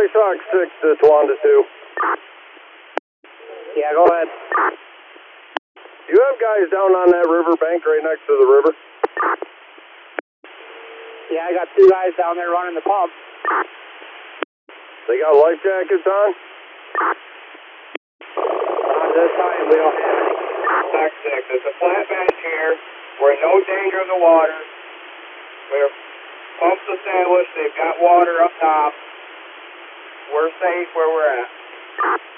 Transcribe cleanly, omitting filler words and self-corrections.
White Sox 6 to Tawanda 2. Yeah, go ahead. You have guys down on that river bank right next to the river? Yeah, I got 2 guys down there running the pump. They got life jackets on? On this time, we don't have any. Sox 6, it's a flat bench here. We're in no danger of the water. We're pumps established. They've got water up top. We're safe where we're at.